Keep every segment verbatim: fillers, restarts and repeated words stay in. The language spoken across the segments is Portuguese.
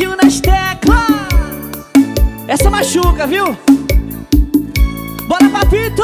Dedinho nas teclas. Essa machuca, viu? Bora, papito!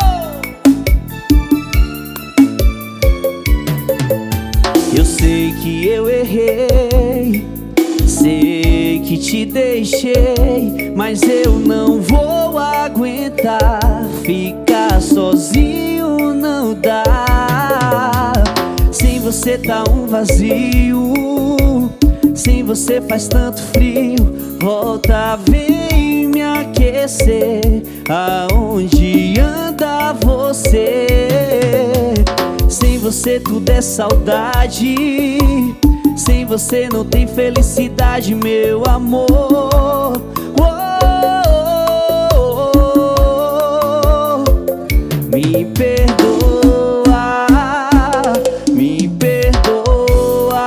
Eu sei que eu errei, sei que te deixei, mas eu não vou aguentar. Ficar sozinho não dá. Sem você tá um vazio, sem você faz tanto frio. Volta, vem me aquecer. Aonde anda você? Sem você tudo é saudade, sem você não tem felicidade, meu amor. Oh, oh, oh, oh. Me perdoa, me perdoa.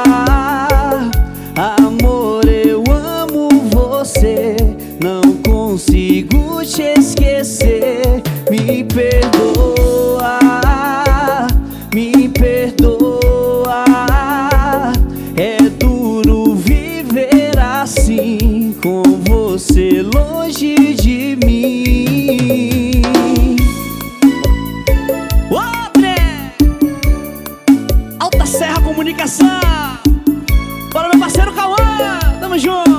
Amor, eu amo você, não consigo te esquecer. Me perdoa, me perdoa. É duro viver assim, com você longe de mim. Outra! Alta Serra Comunicação. Bora, meu parceiro Cauã, tamo junto.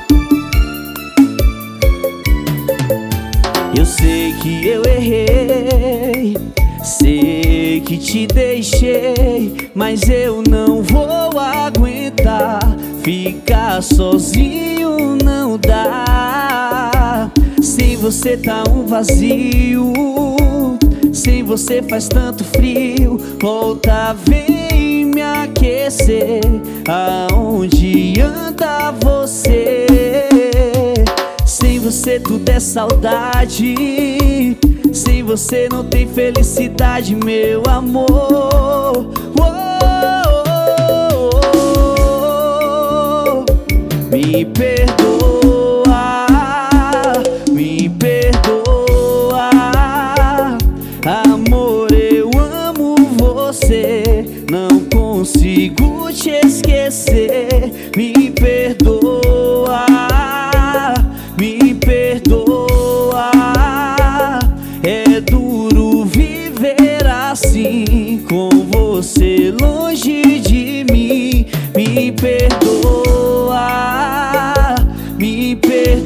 Eu sei que eu errei, sei que te deixei, mas eu não vou aguentar. Ficar sozinho não dá. Sem você tá um vazio, sem você faz tanto frio. Volta, vem me aquecer. Aonde anda você? Sem você tudo é saudade, sem você não tem felicidade, meu amor. Oh, oh, oh, oh. Me perdoa, me perdoa. Amor, eu amo você, não consigo te esquecer. Me perdoa, me perdoa. É duro viver assim, com você longe de mim. Me perdoa, me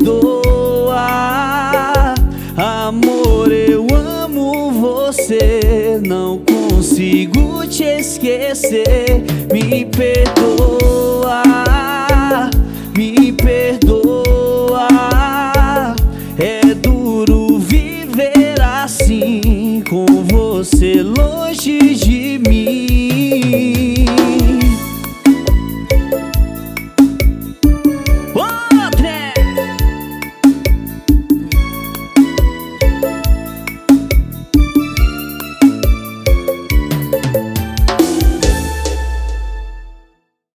perdoa. Amor, eu amo você, não consigo te esquecer. Me perdoa, me perdoa. É duro viver assim, com você longe.